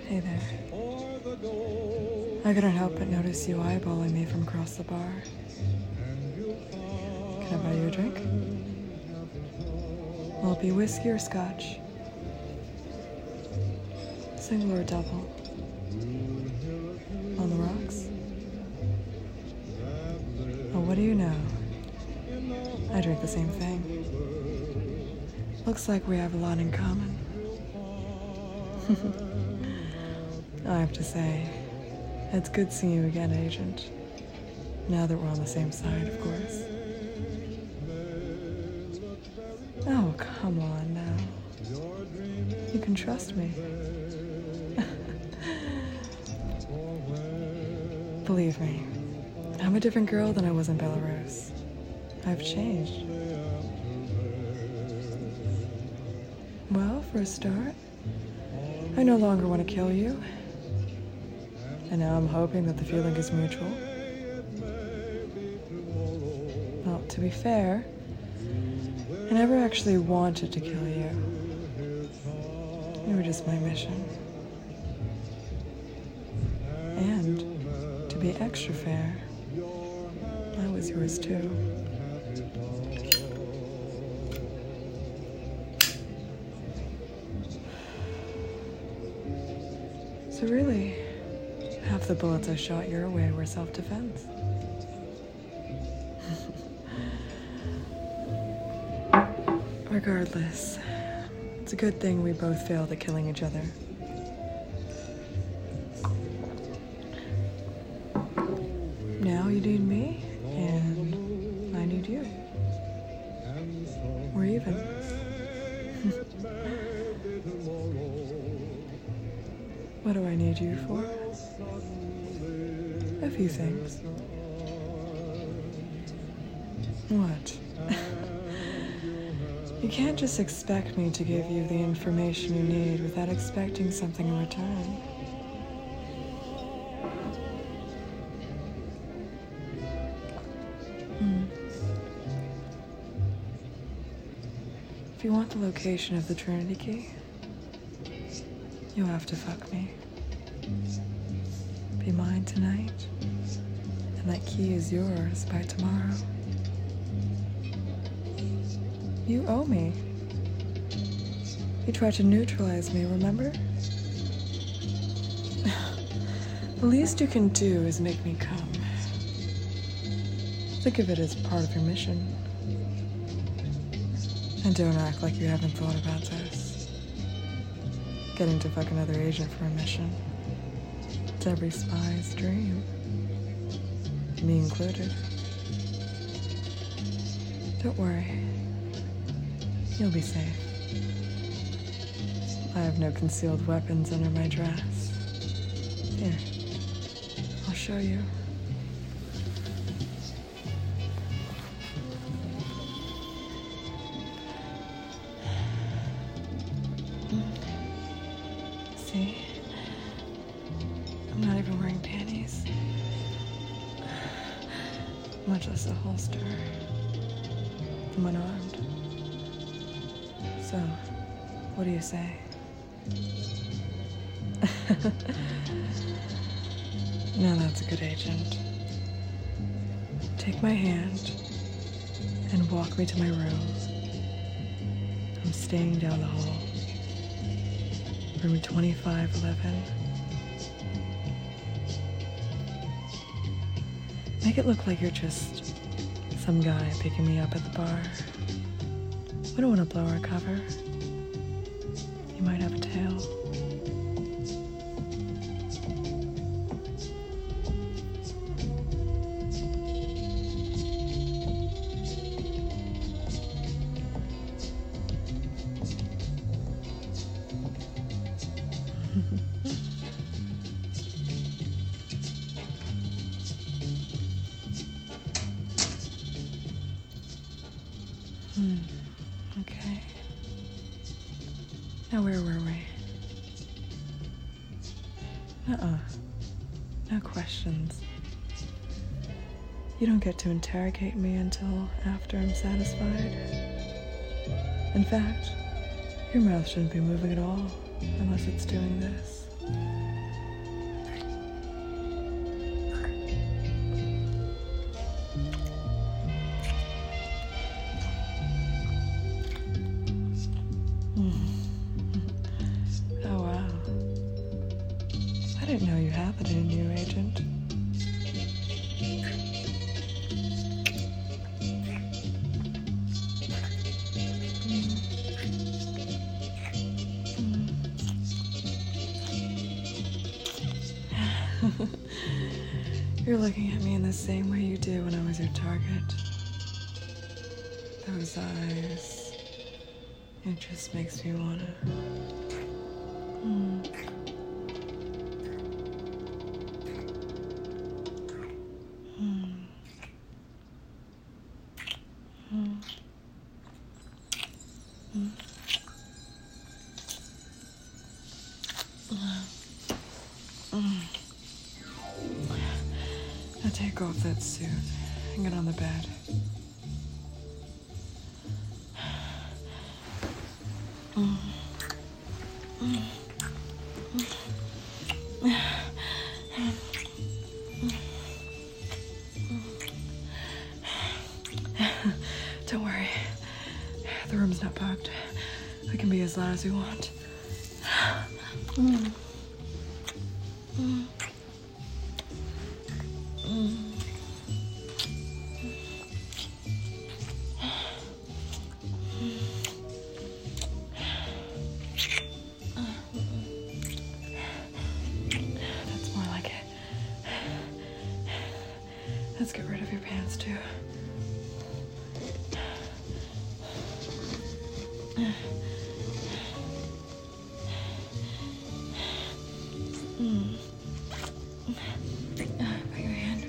Hey there. I couldn't help but notice you eyeballing me from across the bar. Can I buy you a drink? Will it be whiskey or scotch? Single or double? On the rocks? Oh, what do you know? I drink the same thing. Looks like we have a lot in common. I have to say, it's good seeing you again, Agent. Now that we're on the same side, of course. Oh, come on now. You can trust me. Believe me, I'm a different girl than I was in Belarus. I've changed. Well, for a start, I no longer want to kill you. And now I'm hoping that the feeling is mutual. Well, to be fair, I never actually wanted to kill you. You were just my mission. And, to be extra fair, I was yours too. So really, half the bullets I shot your way were self-defense. Regardless, it's a good thing we both failed at killing each other. Now you need me, and I need you. We're even. What do I need you for? A few things. What? You can't just expect me to give you the information you need without expecting something in return. If you want the location of the Trinity Key, you'll have to fuck me. Be mine tonight, and that key is yours by tomorrow. You owe me. You tried to neutralize me, remember? The least you can do is make me come. Think of it as part of your mission. And don't act like you haven't thought about this. Getting to fuck another agent for a mission. It's every spy's dream. Me included. Don't worry. You'll be safe. I have no concealed weapons under my dress. Here, I'll show you. See? I'm not even wearing panties. Much less a holster. I'm unarmed. So, what do you say? Now that's a good agent. Take my hand and walk me to my room. I'm staying down the hall. Room 2511. Make it look like you're just some guy picking me up at the bar. We don't want to blow our cover. You might have a tail. Okay. Now where were we? No questions. You don't get to interrogate me until after I'm satisfied. In fact, your mouth shouldn't be moving at all, unless it's doing this. Oh, wow. I didn't know you had that in you, Agent. You're looking at me in the same way you did when I was your target. Those eyes. It just makes me wanna... Now take off that suit and get on the bed. Don't worry. The room's not bugged. We can be as loud as we want. That's more like it. Let's get rid of your pants, too. Put your hand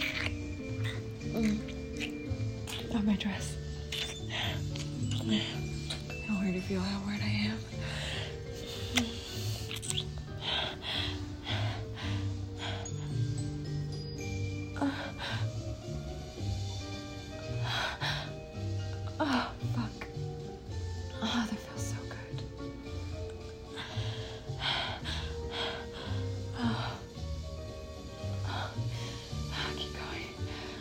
on my dress. How weird you feel how weird I am. Oh, fuck. Oh, that feels so good. Keep going.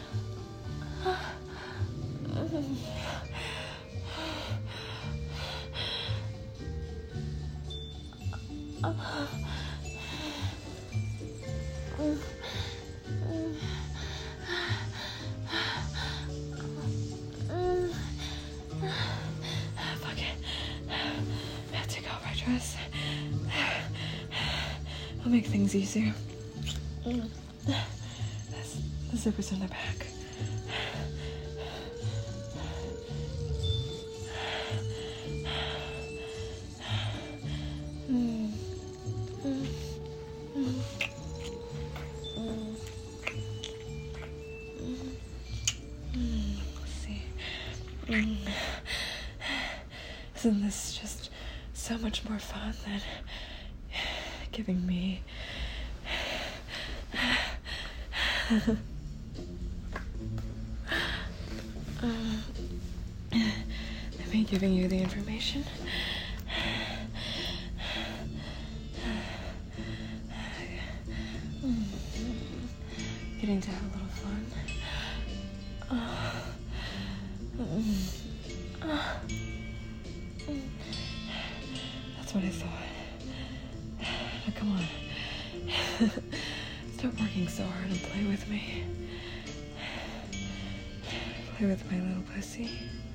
Fuck it. I have to take off my dress. I'll make things easier. The zipper's in the back. Let's see. Isn't this just so much more fun than giving me me giving you the information? Getting to have a little fun. That's what I thought. Now come on. Stop working so hard and play with me. Play with my little pussy.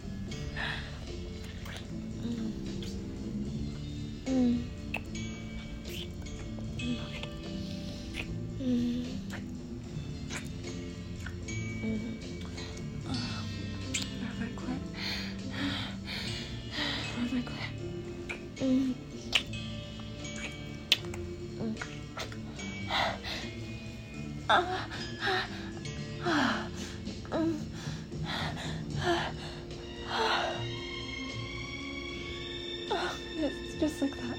It's just like that.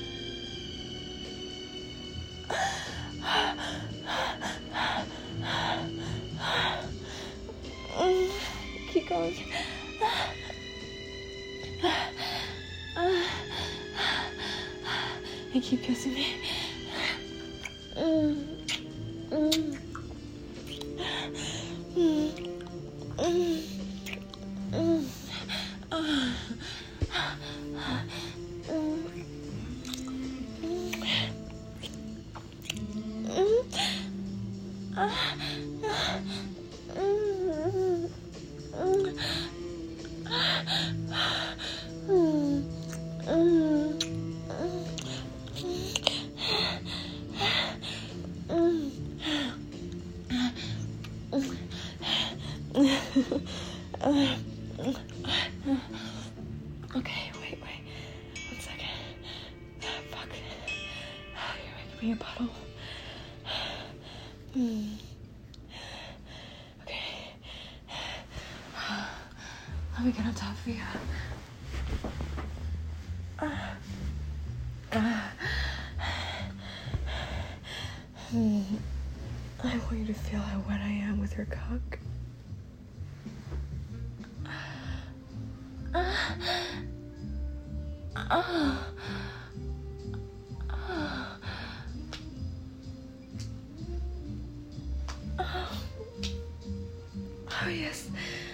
Keep going. And keep kissing me. Okay, wait. 1 second. Fuck. You're making me a puddle. Okay. Let me get on top of you. I want you to feel how wet I am with your cock. Oh, yes.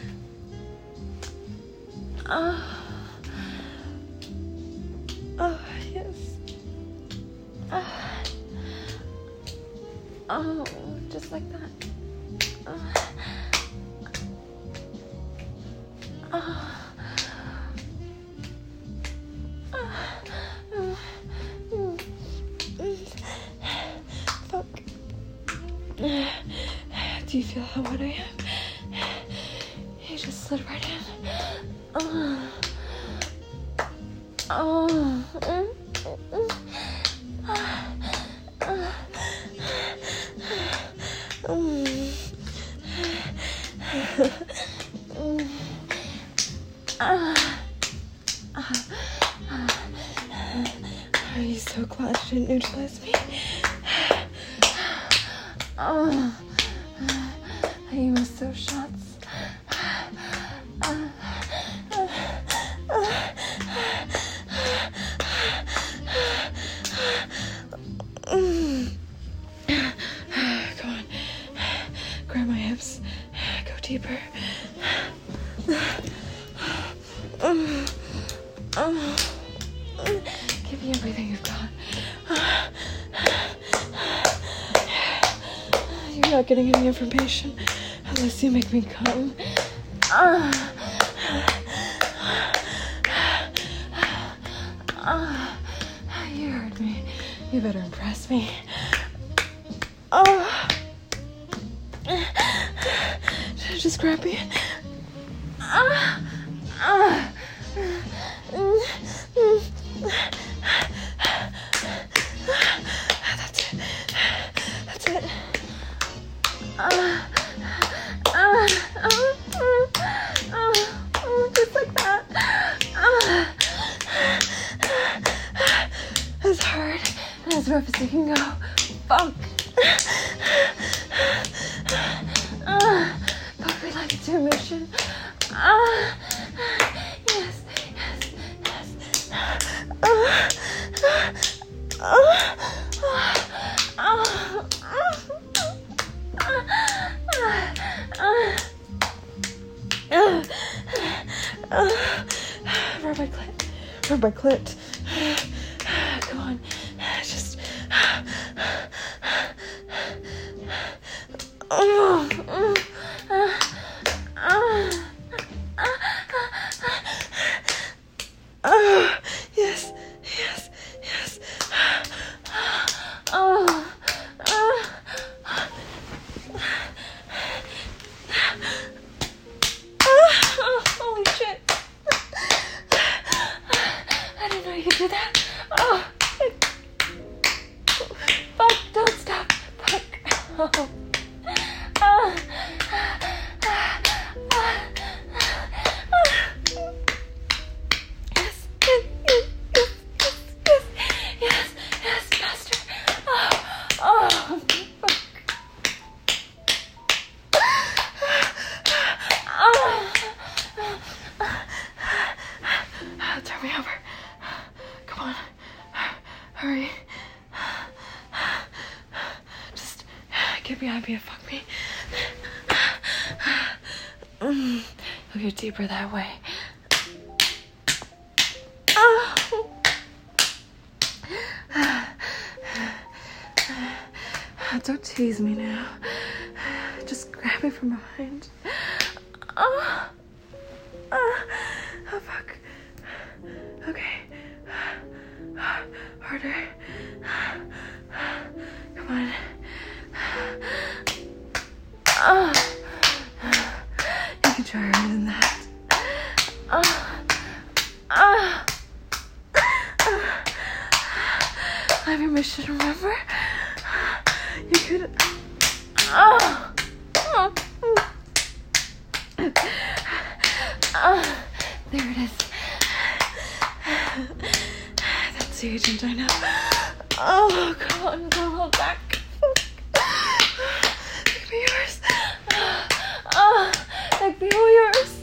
Oh, yes. Oh, just like that. Fuck. Do you feel how wet I am? You just slid right in. Are you so glad you didn't neutralize me? You missed those shots. Come on. Grab my hips. Go deeper. Give me everything you've got. You're not getting any information unless you make me come. You heard me. You better impress me. Should I just grab you? That's it. Just like that. As hard and as rough as you can go. Fuck. Fuck me like it's your mission. Yes. Rub my clit. Come on. Just. Yes. Holy shit. I didn't know you could do that. Fuck, don't stop. Fuck. Yes, master. Turn me over. Come on. Hurry. get behind me and fuck me. You'll get deeper that way. Don't tease me now. Just grab me from behind. Oh, fuck. Okay. Harder. Come on. You can try harder than that. I have your mission, remember? You could. There it is. That's the agent I know. Oh, come on, go hold back. Make me yours. Make me all yours.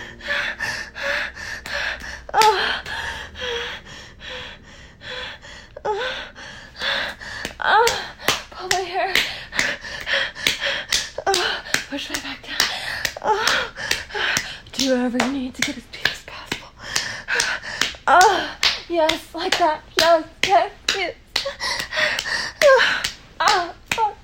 Pull my hair. Push my back down. Do whatever you need to get as deep as possible. Yes, like that. Yes, yes, yes. Fuck.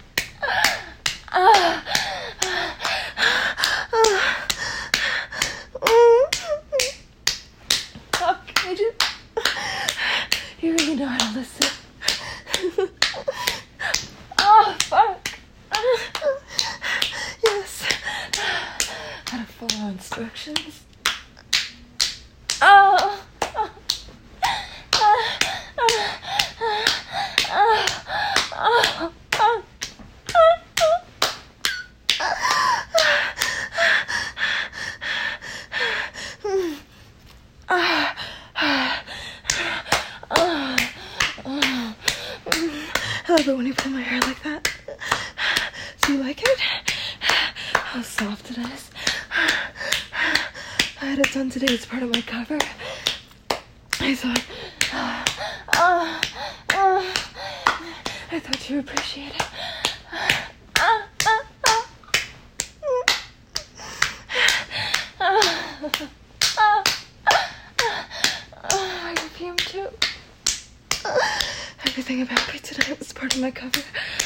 Fuck, agent. You really know how to listen. Fuck. Yes. How to follow instructions. I love it when you pull my hair like that. Do you like it? How soft it is. I had it done today. It's part of my cover. I thought you would appreciate it. I perfume too. Everything about me today was part of my cover.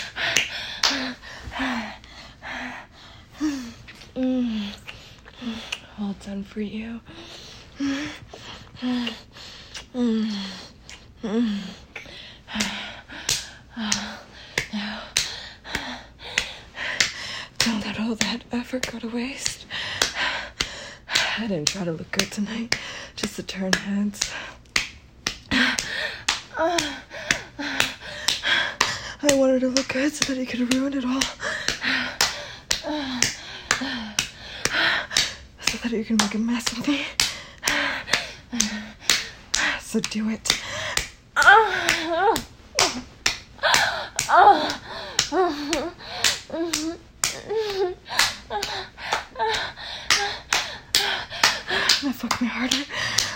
All done for you. Now, don't let all that effort go to waste. I didn't try to look good tonight, just to turn heads. I wanted to look good so that he could ruin it all. So that you can make a mess of me. So do it. Now fuck me harder.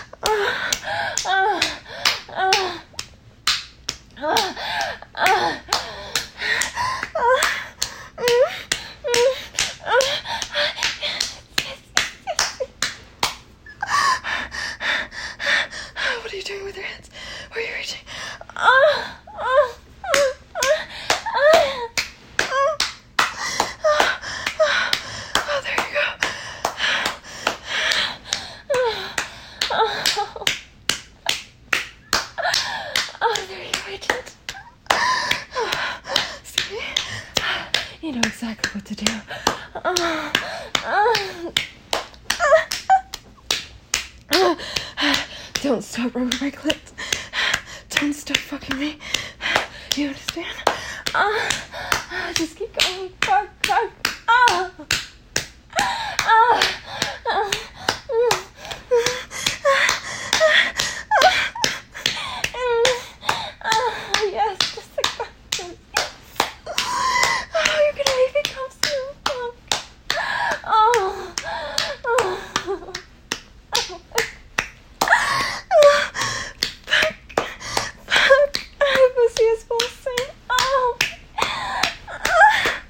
What are you doing with your hands? Where are you reaching? Oh, there you go. Oh, there you go, agent. See? You know exactly what to do. Don't stop rubbing my clit. Don't stop fucking me. You understand? Just keep going. Fuck. Yes, just like that. Oh, you're gonna make me come soon. Fuck. My pussy is pulsing.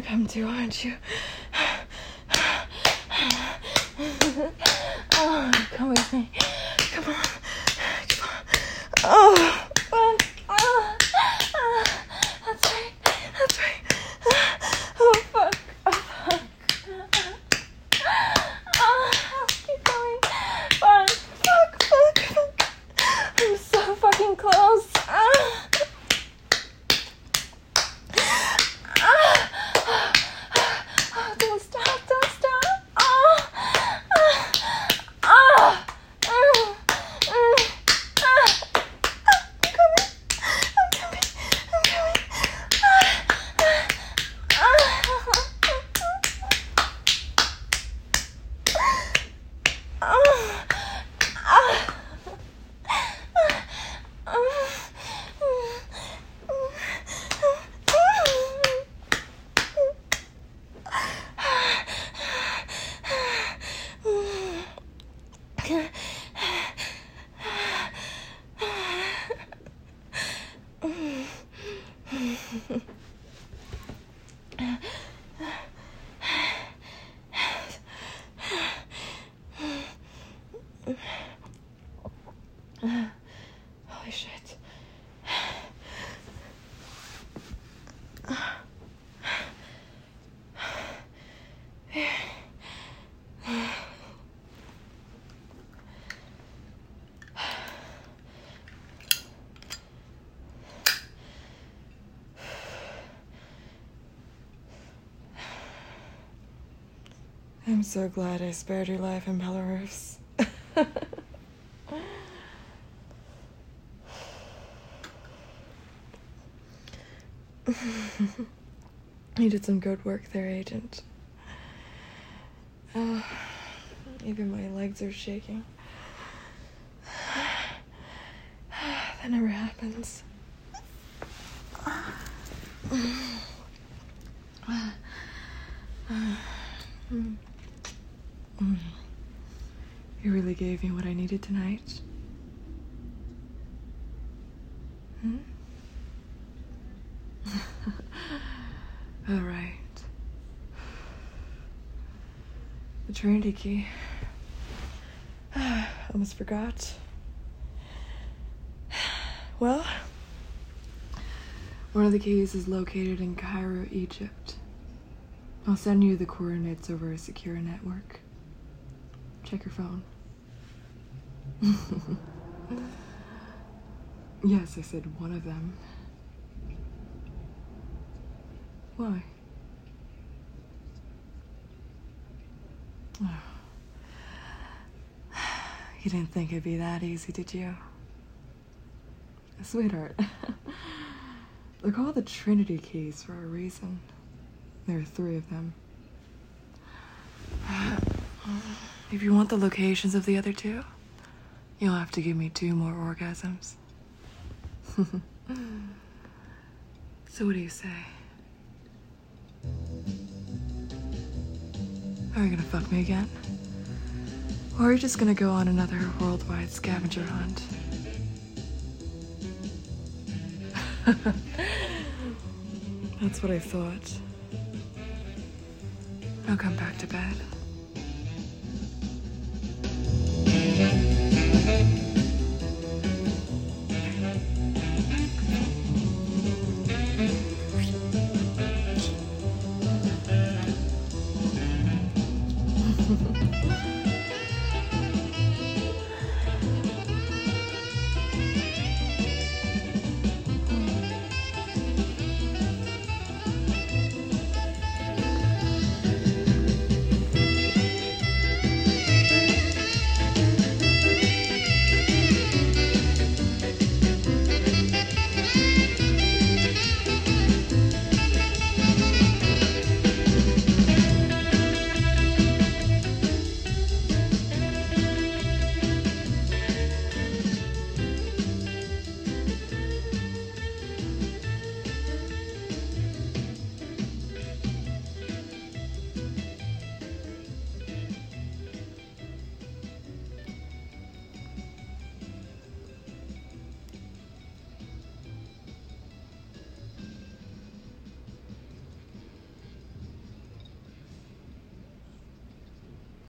gonna come too, aren't you? Oh, come with me. Come on. Come on. Oh, fuck. That's right. That's right. Oh, fuck. Oh, fuck. Keep going. Fuck. Fuck. Fuck. Fuck. I'm so fucking close. Don't stop. Don't stop. Holy shit. I'm so glad I spared your life in Belarus. You did some good work there, Agent. Even my legs are shaking. That never happens. You really gave me what I needed tonight. All right. The Trinity key. Almost forgot. Well, one of the keys is located in Cairo, Egypt. I'll send you the coordinates over a secure network. Check your phone. Yes, I said one of them. Why? You didn't think it'd be that easy, did you? Sweetheart. They're called the Trinity keys for a reason. There are 3 of them. If you want the locations of the other 2, you'll have to give me 2 more orgasms. So what do you say? Are you gonna fuck me again? Or are you just gonna go on another worldwide scavenger hunt? That's what I thought. I'll come back to bed.